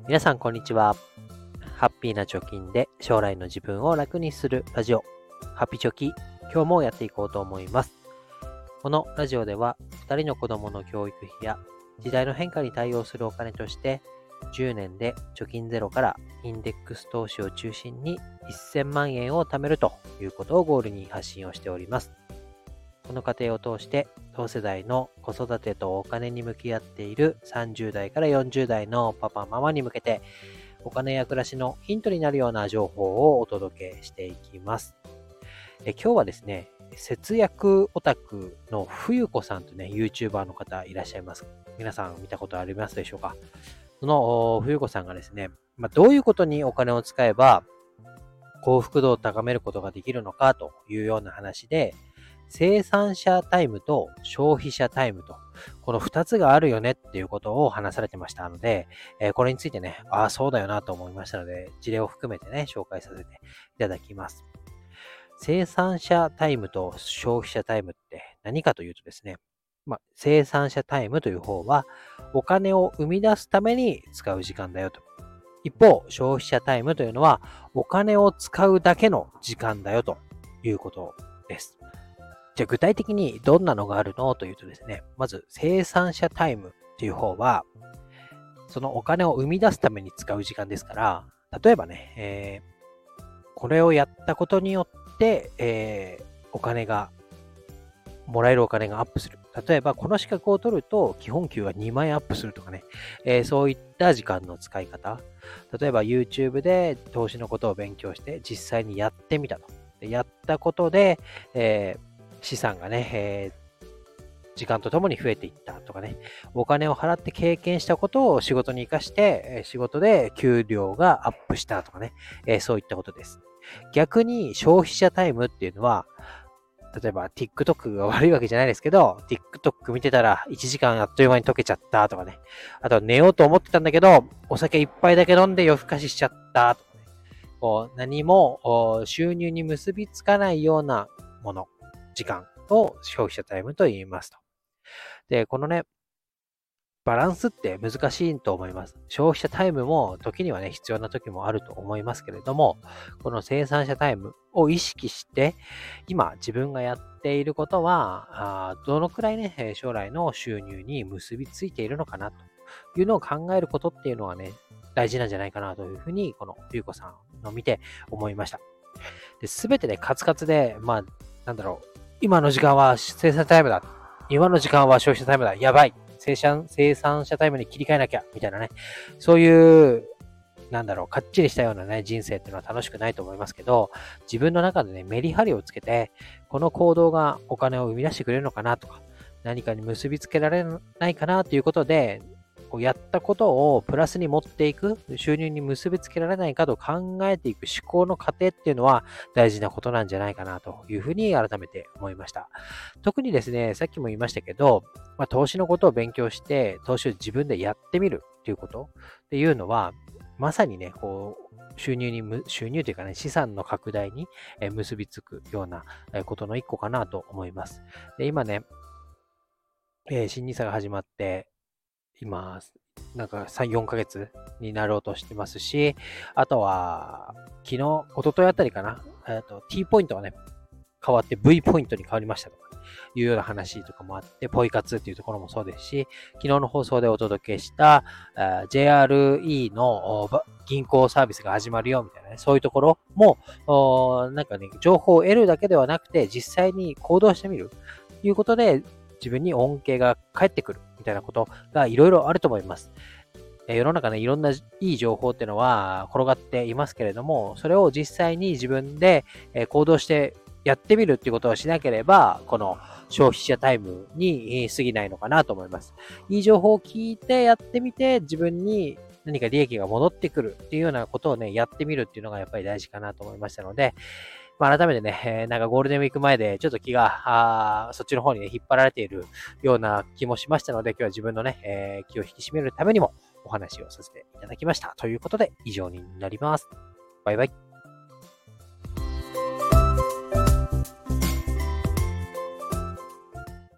皆さんこんにちは。ハッピーな貯金で将来の自分を楽にするラジオ、ハピチョキ、今日もやっていこうと思います。このラジオでは2人の子供の教育費や時代の変化に対応するお金として10年で貯金ゼロからインデックス投資を中心に1000万円を貯めるということをゴールに発信をしております。この過程を通して同世代の子育てとお金に向き合っている30代から40代のパパママに向けてお金や暮らしのヒントになるような情報をお届けしていきます。今日はですね、節約オタクの冬子さんとね、YouTuber の方いらっしゃいます。皆さん見たことありますでしょうか？その冬子さんがですね、どういうことにお金を使えば幸福度を高めることができるのかというような話で、生産者タイムと消費者タイムと、この2つがあるよねっていうことを話されてましたので、これについてね、そうだよなと思いましたので、事例を含めてね、紹介させていただきます。生産者タイムと消費者タイムって何かというとですね、生産者タイムという方は、お金を生み出すために使う時間だよと。一方、消費者タイムというのは、お金を使うだけの時間だよということです。じゃあ具体的にどんなのがあるのというとですね、まず生産者タイムっていう方は、そのお金を生み出すために使う時間ですから、例えばね、これをやったことによって、もらえるお金がアップする。例えば、この資格を取ると基本給が2万円アップするとかね、そういった時間の使い方。例えば YouTube で投資のことを勉強して実際にやってみたと。でやったことで、資産がね、時間とともに増えていったとかね、お金を払って経験したことを仕事に活かして、仕事で給料がアップしたとかね、そういったことです。逆に消費者タイムっていうのは、例えば TikTok が悪いわけじゃないですけど、TikTok 見てたら1時間あっという間に溶けちゃったとかね、あと寝ようと思ってたんだけど、お酒一杯だけ飲んで夜更かししちゃったとかね、何も収入に結びつかないようなもの、時間を消費者タイムと言いますと。で、このね、バランスって難しいと思います。消費者タイムも時にはね、必要な時もあると思いますけれども、この生産者タイムを意識して、今自分がやっていることは、どのくらいね、将来の収入に結びついているのかなというのを考えることっていうのはね、大事なんじゃないかなというふうに、このゆうこさんの見て思いました。で、すべてね、カツカツで、今の時間は生産タイムだ。今の時間は消費者タイムだ。やばい。生産者タイムに切り替えなきゃ。みたいなね。そういう、かっちりしたようなね、人生っていうのは楽しくないと思いますけど、自分の中でね、メリハリをつけて、この行動がお金を生み出してくれるのかなとか、何かに結びつけられないかなということで、やったことをプラスに持っていく、収入に結びつけられないかと考えていく思考の過程っていうのは大事なことなんじゃないかなというふうに改めて思いました。特にですね、さっきも言いましたけど、投資のことを勉強して、投資を自分でやってみるっていうことっていうのは、まさにね、収入というかね、資産の拡大に結びつくようなことの一個かなと思います。で、今ね、新ニ ISA が始まって、今、3、4ヶ月になろうとしてますし、あとは、昨日、一昨日あたりかな、T ポイントがね、変わって V ポイントに変わりましたとか、いうような話とかもあって、ポイ活っていうところもそうですし、昨日の放送でお届けした、JRE の銀行サービスが始まるよみたいなね、そういうところも、情報を得るだけではなくて、実際に行動してみるということで、自分に恩恵が返ってくるみたいなことがいろいろあると思います。世の中ね、いろんないい情報っていうのは転がっていますけれども、それを実際に自分で行動してやってみるっていうことをしなければ、この消費者タイムに過ぎないのかなと思います。いい情報を聞いてやってみて、自分に何か利益が戻ってくるっていうようなことをね、やってみるっていうのがやっぱり大事かなと思いましたので、改めてね、ゴールデンウィーク前でちょっと気が、そっちの方にね、引っ張られているような気もしましたので、今日は自分のね、気を引き締めるためにもお話をさせていただきました。ということで、以上になります。バイバイ。